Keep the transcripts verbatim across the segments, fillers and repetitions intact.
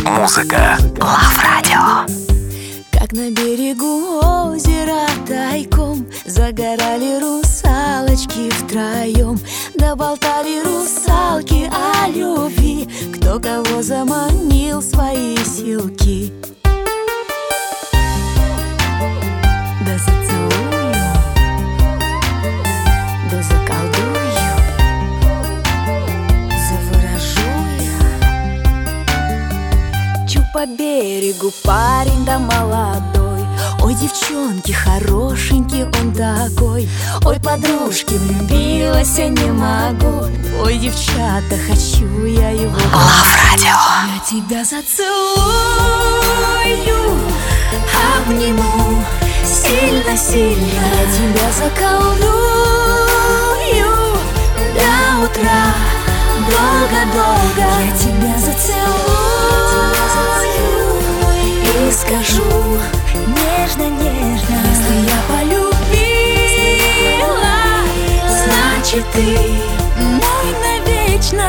Музыка Love Radio. Как на берегу озера тайком загорали русалочки втроем, да болтали русалки о любви, кто кого заманил в свои силки. Да зацелую, да заколдую, заворожу я. Чу по берегу парень да молодой, ой, девчонки, хорошенький он такой. Ой, подружки, влюбилась я не могу. Ой, девчата, хочу я его. Love Radio. Я тебя зацелую, обниму сильно-сильно. Я тебя заколдую до утра, долго-долго. Я тебя зацелую и скажу нежно-нежно: если я полюбила, значит ты мой навечно.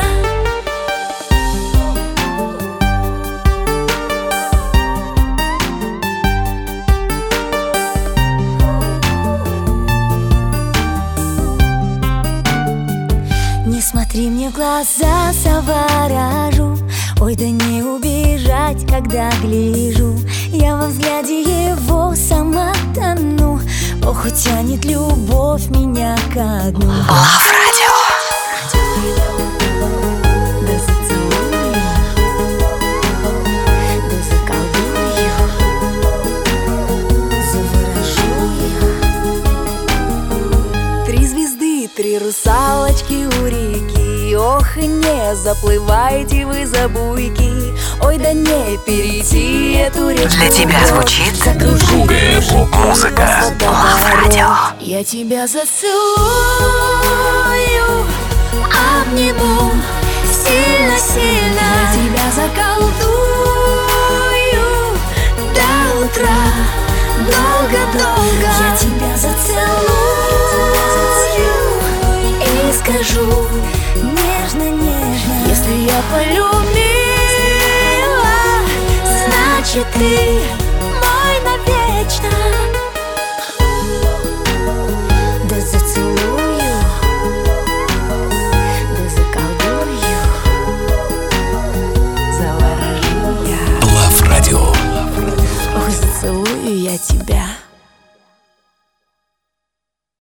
Не смотри мне в глаза, заворожу. Ой, да не убежать, когда гляжу. Я во взгляде его сама тону. Ох, утянет любовь меня ко дну. Love Radio. Да зацелую, да заколдую, заворожу я. Три звезды, три русалочки у реки. Ох, и не заплывайте вы за буйки. Ой, да не перейти эту речку. Для тебя звучит другая поп-музыка Love Radio. Я тебя зацелую, обниму сильно-сильно. Я тебя заколдую до утра, долго-долго. Я тебя зацелую и скажу нежно-нежно: если я полюбила, значит ты мой навечно.